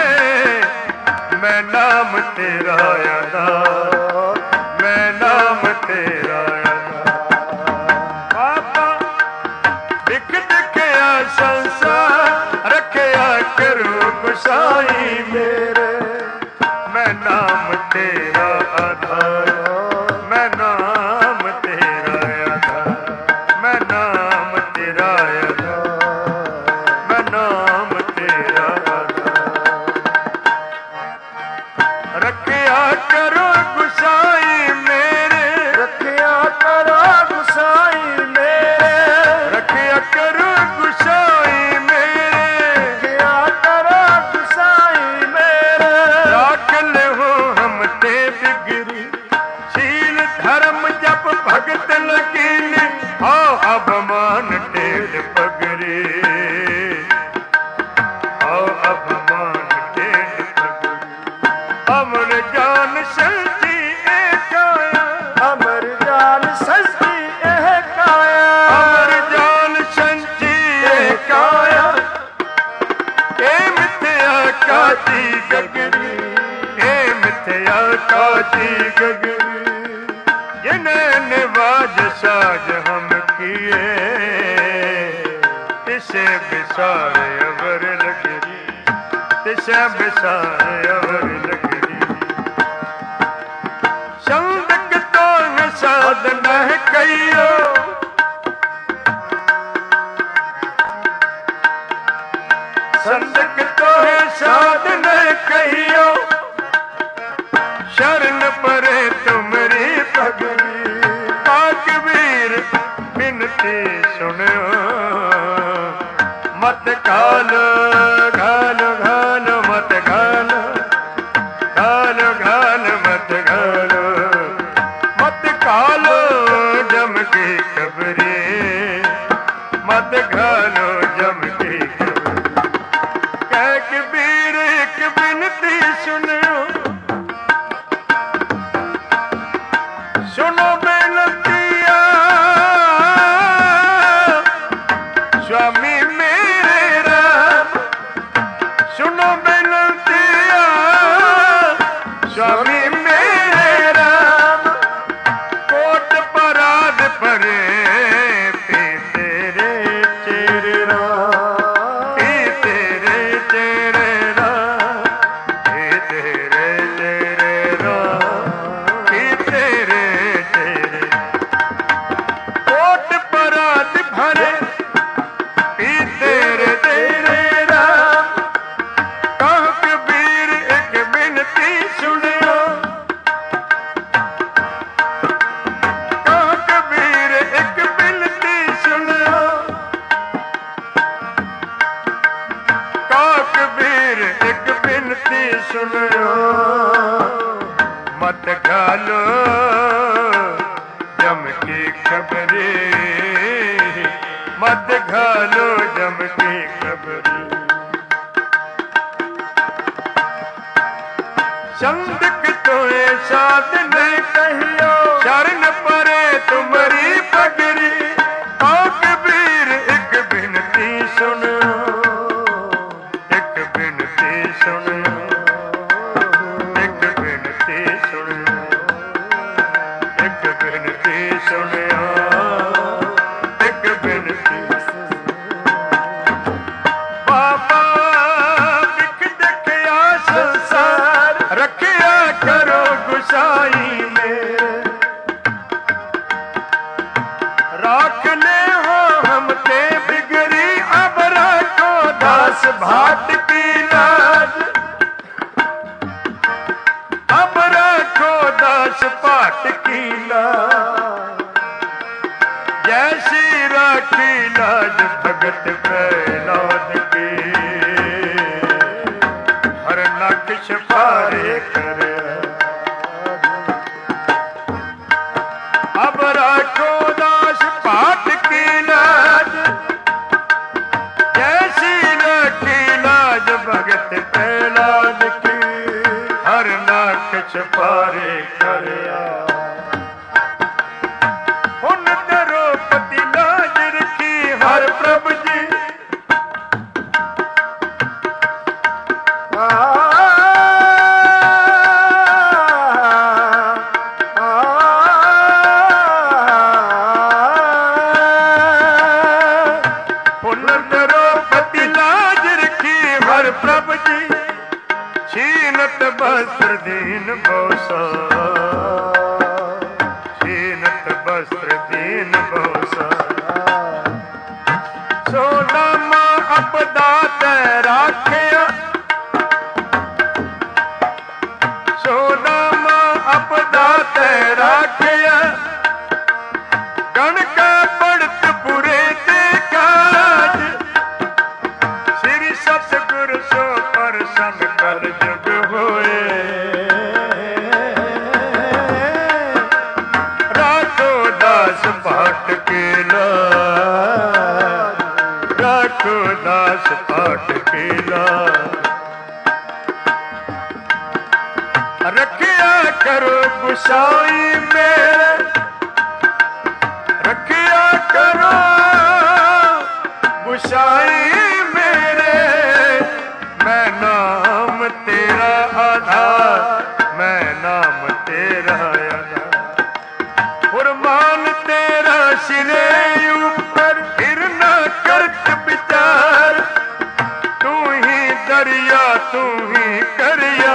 मैं नाम तेरा अदा, मैं नाम तेरा अदा। बाबा बिख दिखिया संसार, रखिया करो गुसाई मेरे, मैं नाम तेरा आधार, मैं नाम तेरा आधार, मैं नाम तेरा आधार, मैं नाम तेरा आधार। रखिया करो गुसाई मेरे, रखिया करो गुसाई मेरे, रखिया करो गुसाई मेरे, रखिया करो गुसाई मेरे। राख ले हो हम ते बिगड़ी, शील धर्म जप भगत लकीनी, आओ अभिमान टेढ़ पगड़ी, आओ अभिमान टेढ़ पगड़ी। अमर जान सच्ची ए काया, अमर जान सच्ची ए काया, अमर जान सच्ची ए काया। ए मिथ्या काची गगरी, ए मिथ्या काची गगरी। जिन्हें निवाज साज हम किए, तिसे बिसार अवर लगरी, तिसे बिसार अवर लगरी। संदक तो न साधन है कहियो, संदक तो है साधन कहियो। शरण परे तुमरी पगड़ी, पाकबीर बिनती सुनो। मत घालो घालो घालो मत घालो, घालो घालो मत घालो, मत घालो जम की कबरी, मत घालो जम की कबरी। कह कबीर एक बिनती सुनो, सुनो बेनतिया स्वामी मेरे राम, सुनो बेनतिया स्वामी मेरे राम। कोट पराध परे पी तेरे चेरे राम, पी तेरे चेरे राम, पी तेरे सुनियो, कहो कबीर एक बिनती सुनियो, कहो कबीर एक बिनती सुनियो, मत घालो जम की खबरी, मत घालो जम की खबरी। चंदक तोए साध नहीं कहियो, शरण परे तुम्हारी पगरी, ओ कबीर एक बिनती सुनो, एक बिनती सुनो, एक बिनती सुनो, एक बिनती सुनियो, एक बिनती। बाबा बिख देखिया संसार, रखिया करो गुसाई में, राख ले हो हम ते बिगड़ी, अब राखो दास भाट की लाज, अब राखो दास भाट की लाज, जैसी राखी लाज भगत प्रहलाद की, हर नक्श पारे कर, अब राखो दास भाट की लाज, जैसी राखी लाज भगत प्रहलाद की, हर नक्श पारे कर। हुन द्रौपदी लाज रखी हर प्रभु जी, आ, आ, हुन द्रौपदी लाज रखी हर प्रभु जी, छीनत वस्त्र दीन बहुसा, छीनत वस्त्र दीन बहुसा, सोना मां अपदा ते राखिया, सोना मां अपदा ते राखिया, गण का पड़त बुरे ते काज, श्री सतगुर सो परसन कल जुग होए, राखो दास भाट के लाज, राखो दास भाट के लाज, रखिया करो गुसाई मेरे, रखिया करो गुसाई मेरे, मैं नाम तेरा आधार, मैं नाम तेरा आधार, फुरमान तेरा सिरे ऊपर, फिर न करत विचार, तू ही दरिया तू ही करिया,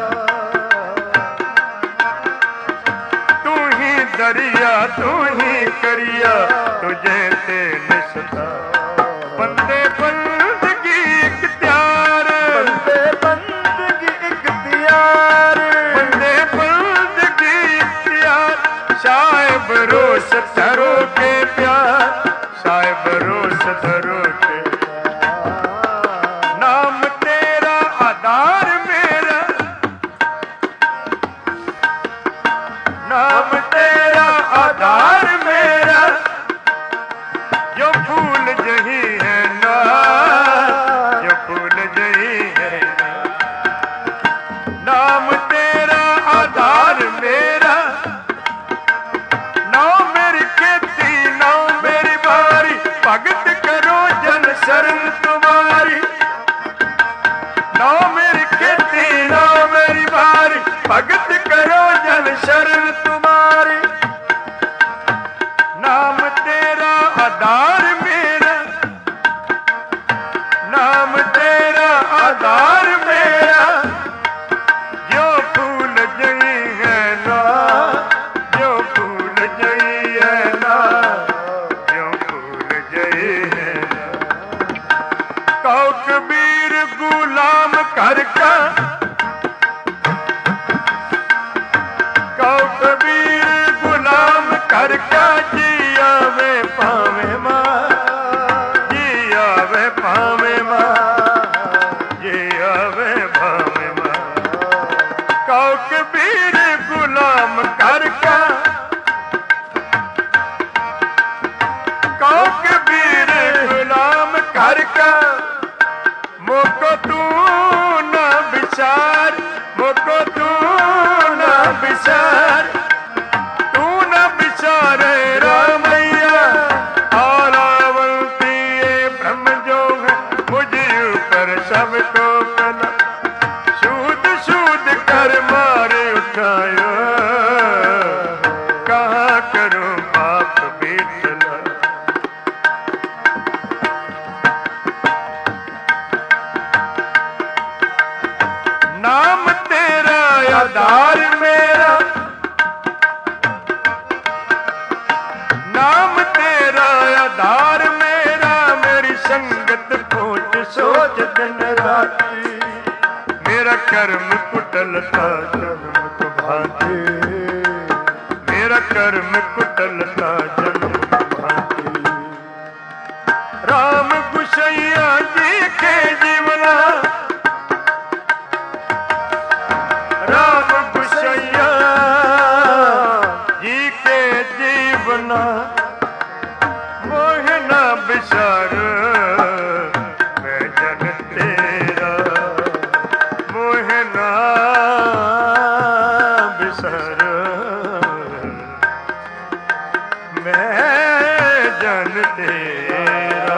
तू ही दरिया तू ही करिया, तुझे ते निसता बंदे बंदगी इख्तियार, बंदे बंदगी इख्तियार, बंदे बंदगी इख्तियार, साहिब रोस धरो के प्यार, साहिब रोस धरो के, नाम तेरा आधार मेरा, नाम तेरा आधार मेरा, जो फूल जही है ना, जो फूल जही है ना, नाम तेरा आधार मेरा, नाम मेरी खेती नाम मेरी बारी, भगत करो जन शरण तुम्हारी, नाम मेरी खेती नाम मेरी बारी, भगत करो जन शरण तुम्हारी, नाम तेरा आधार मेरा, नाम तेरा आधार मेरा, जो करका जिया वे पावे माँ, जिया वे पावे माँ, जिया वे पावे माँ। कौ कबीर गुलाम करका, कौ कबीर गुलाम करका, मोको तू न विचार, मोको तू न विचार, तू न विचारे रामैया। आलावंती ये ब्रह्म जो है मुझे ऊपर सबको कला, सूद सूद कर मारे उठायो, कहाँ करूं पाप बीतला। नाम तेरा आधार मेरा, नाम तेरा आधार मेरा, मेरी संगत पहुंच सोच दिन राती। मेरा कर्म कुटल था जन्म को भांति, मेरा कर्म कुटल था जन्म को भांति। राम गुसैया जी के जीवना, राम गुसैया जी के जीवना, मोहना विचार मैं जन तेरा, मोहना विचार मैं जन तेरा,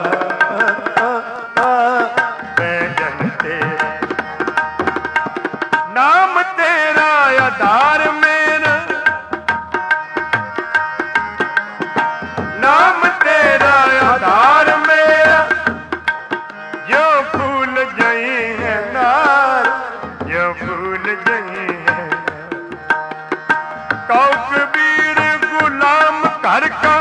मैं जन तेरा। नाम तेरा आधार मेरा, नाम तेरा आधार मेरा, यो फूल जई है नार, यो फूल जई है। कौ कबीर गुलाम कर का,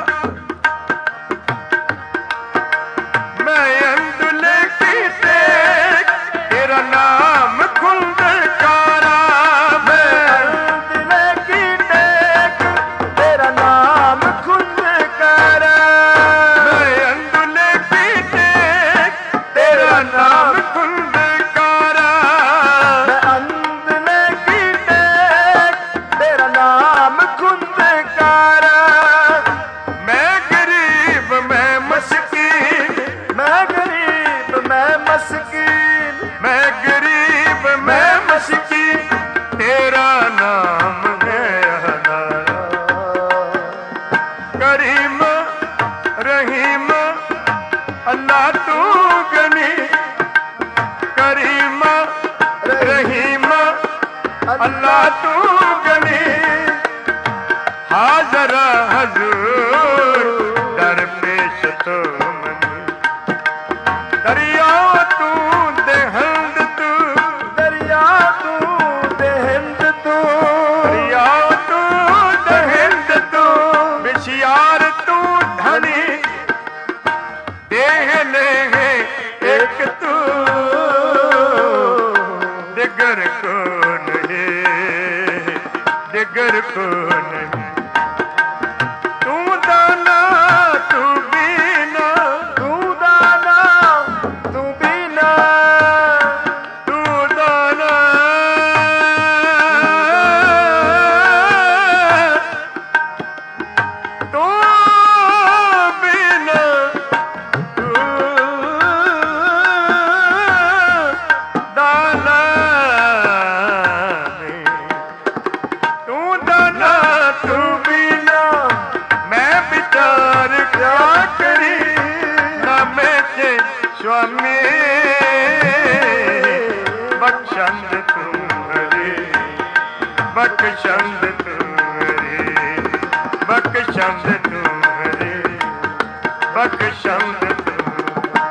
मैं अंदुले की टेक, तेरा नाम खुंदकारा, मैं अंदुले की टेक, तेरा नाम खुंदकारा, मैं अंदुले की टेक, तेरा नाम खुंदकारा, मैं अंदुले की टेक, तेरा नाम खुंदकारा। मैं गरीब मैं मस्कीन, मैं गरीब मैं मस्कीन, मैं गरीब मैं मस्कीन, तेरा नाम है अनारा। करीम रहीम अल्लाह तू गनी, करीम रहीम अल्लाह तू गनी। हाजर हजूर दर पेश तो मनी, दरिया तू देहंद तू, दरिया तू देहंद तू, दरिया तू देहंद तू, विशियार तू धनी, देह ले है एक तू, दिगर को नहीं, दिगर को नहीं। तू दाना तू बीना, तू दाना तू बीना, तू दाना तू बीना, तू दाना तू दाना तू बीना। मैं विचार क्या करी न मेरे स्वामी, बख्शंद तुम्हारी, बख्शंद तुम्हारी, बख्शंद तुम्हारी, बख्शंद तुम्हारी।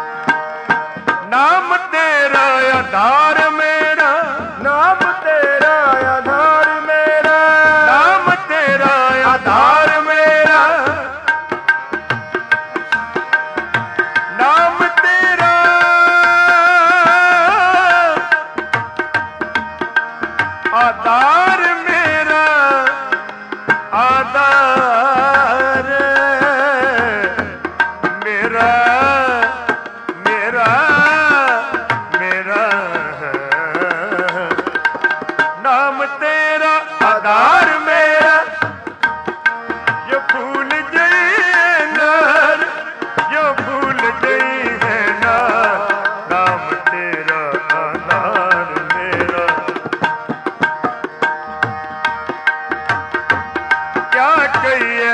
नाम तेरा आधार मेरा, नाम तेरा आधार मेरा, नाम तेरा आधार मेरा, नाम तेरा आधार मेरा, आधार नाम तेरा आधार मेरा, जो भूल गई नार, जो भूल गई है नार, नाम तेरा आधार मेरा। क्या कहिए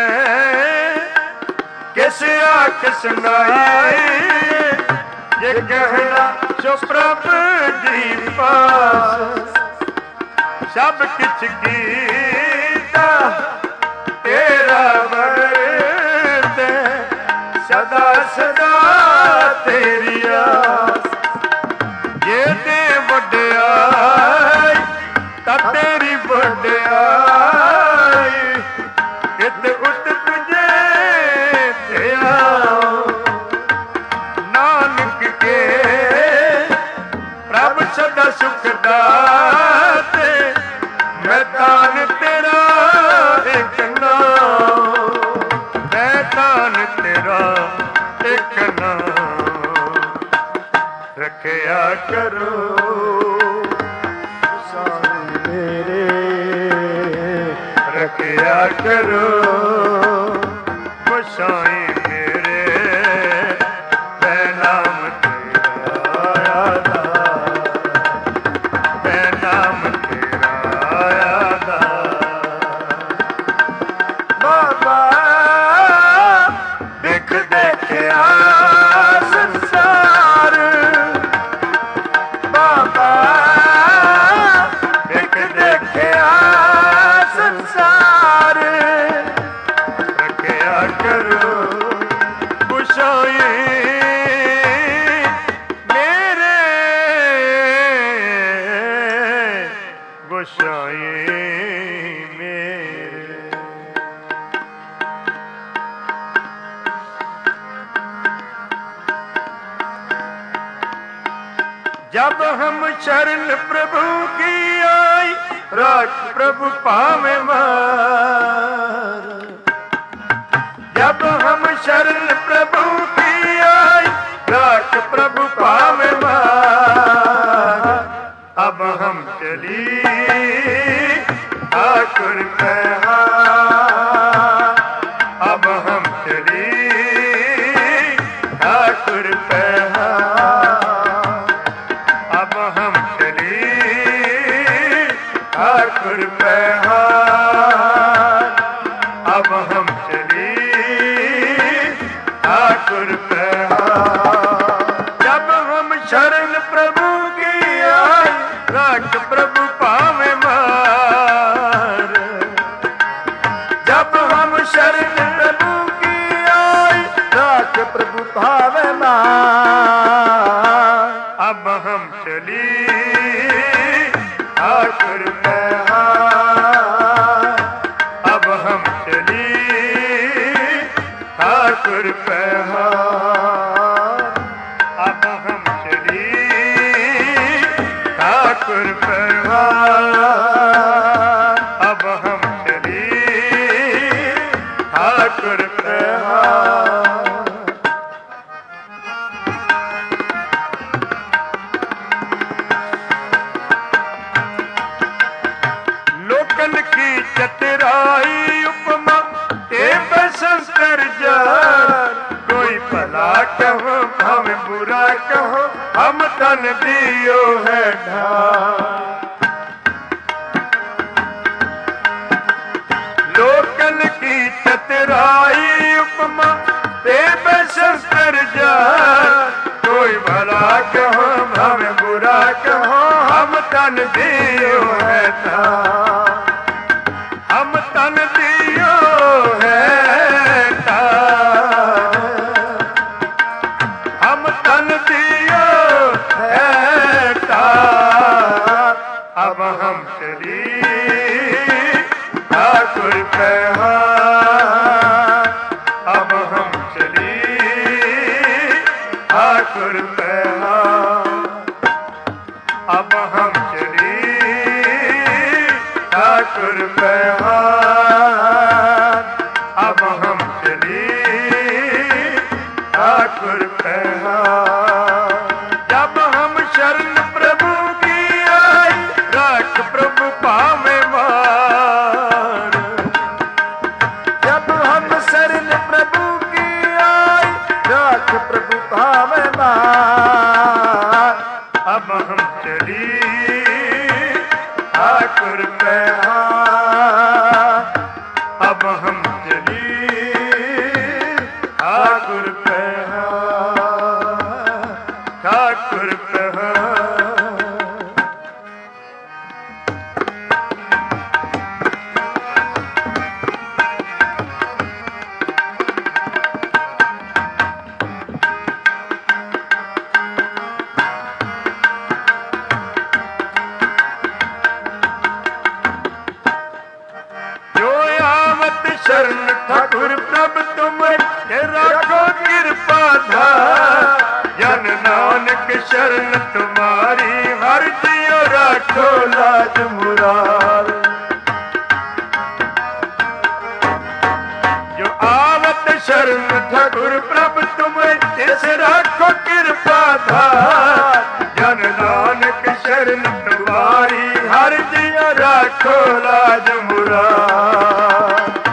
किस आँख सुनाई, ये कहना जो प्रभु जी पास, सब किछ कीता तेरा वर्त, सदा सदा तेरी आस। ये दे वड्याई ता तेरी वड्याई, इत उत तुझे ते आओ। नानक के प्रभ सदा सुख दाते, मैं दान तेरा एक नाम, मैं दान तेरा एक नाम। रखया करो सारे मेरे, रखया करो गोसाई मेरे, मैं नाम तेरा आया, मैं नाम तेरा आया। बाबा देख देखया संसार, बाबा देख देखया संसार, रखया करो गोसाई मेरे, गोसाई मेरे। जब हम शरण प्रभु की आई, राख प्रभु पावे मार। जब हम शरण प्रभु की आई, राख प्रभु पावे मार। अब हम चली ठाकुर कहा, अब हम चली ठाकुर कहा, अब हम चली ठाकुर कहा, अब हम चली ठाकुर कहा। जब हम शरण प्रभु की आई, राख प्रभु पावे मार। जब हम शरण प्रभु की आई, राख प्रभु पावे मार। अब हम चली ठाकुर कहा, अब हम चली ठाकुर कहा, अब हम चली ठाकुर कहा, अब हम चली ठाकुर कहा। लोकन की चतुराई उपमा ते बसंतर जान, कोई भला कहो हम बुरा कहो, हम तन दियो है ढाल। लोकन की चतुराई उपमा ते बसंतर जान, कोई भला कहो हम बुरा कहो, हम तन दियो है ढाल। हम तन दियो है ढाल, हम तन दियो है ढाल। अब हम चली ठाकुर कहा, अब हम चली ठाकुर कहा, अब हम चली ठाकुर कहा, अब हम चली ठाकुर कहा। जब हम शरण प्रभु की आई, राख प्रभु प्रभु पावे मार। जब हम शरण प्रभु की आई राख प्रभु पावे मार। अब हम चली ठाकुर पे अब हम चली ठाकुर पे ठाकुर पे शरण ठाकुर प्रभु तुम राखो कृपा धार। जन नानक शरण तुम्हारी हर जियो राखो लाज मुरार। जो आवत शरण ठाकुर प्रभु तुम इस राखो कृपा धार। जन नानक शरण तुम्हारी हर जियो राखो लाज मुरार।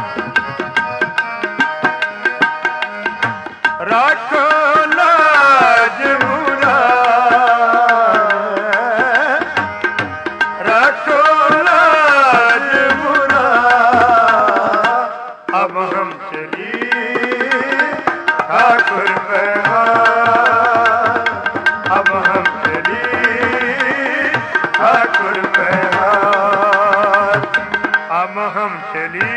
राखो लाज मुरार राखो लाज मुरार। अब हम चली ठाकुर पे अब हम चली ठाकुर पे अब हम चली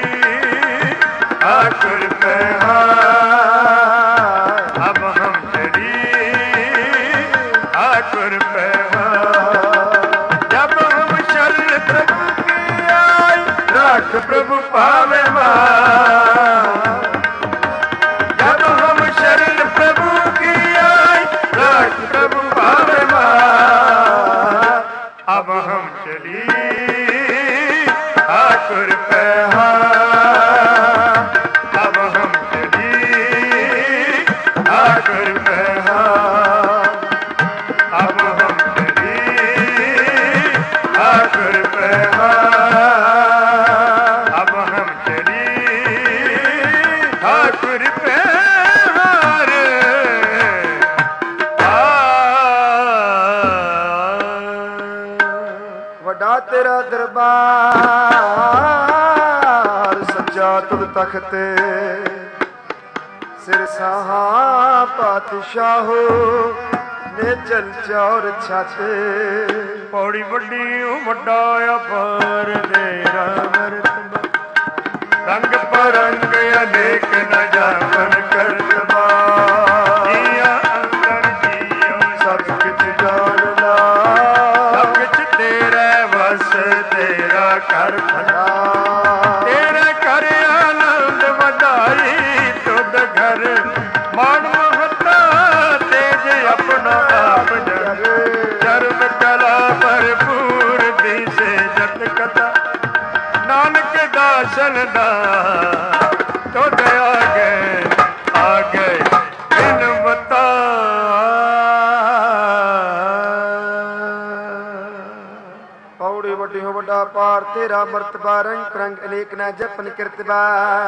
ठाकुर पे अब हम चली ठाकुर पे जब हम शरण प्रभु की आई राख प्रभु पावे मार। जब हम शरण प्रभु की आई राख प्रभु पावे मार। अब हम चली ठाकुर पे अब हम चली ठाकुर पे अब हम चली ठाकुर पे अब हम चली ठाकुर पे वड्डा तेरा दरबार सच्चा तुल तख्त सिर साहा पातशाहो ने चल चौर छाते। पौड़ी वड्डी वड्डा अपार तेरा मरतबा रंग परंग अनेक न जावन करतबा। जिया अंदर जियो सब कुछ जानना सब कुछ तेरा बस तेरा कर भला। तेरे कर आनंद वधाई तुद घर मान महता तेज अपना आप जग। चरण कला भरपूर दिसे जत कथा नानक दासन दा तुद आगे आगे बिन बता। पौड़ी वड्डी हो वड्डा पार तेरा मरतबा रंग रंग अनेक न जपन कृतबा।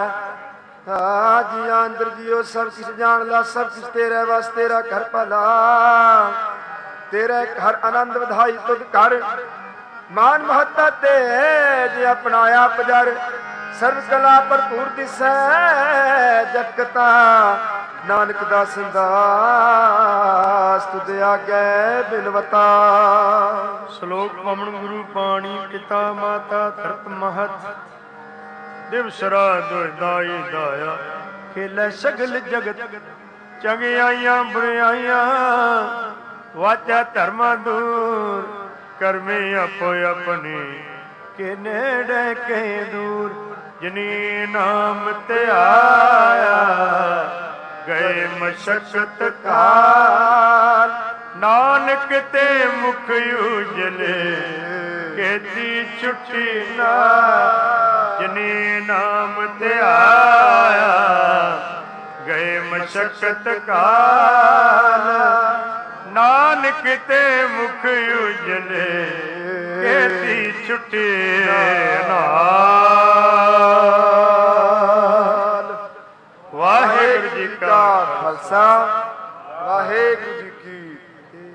जी अंदर जियो सब कुछ जान ला सब कुछ तेरा बस तेरा घर भला। तेरा घर आनंद वधाई तुद कर मान महत्ता तेज अपनाया पजर। सर्व कला भरपूर दिसै जगता नानक दास दास तुद आगे बिनवता। श्लोक पवन गुरु पाणी पिता माता धरत महत दिवसरा दुदाई दाया खेलै सगल जगत। चंगियाइयां बुरियाइयां वाचा धर्मा दूर करमे आपो अपने के नेड़े के दूर। जिनी नाम ते आया गए मशक्कत काल। नानक ते मुख उजले केती छुट्टी ना। जिनी नाम ते आया गए मशक्कत काल। नानक ते मुख उजले ਕੇਤੀ ਛੁੱਟੇ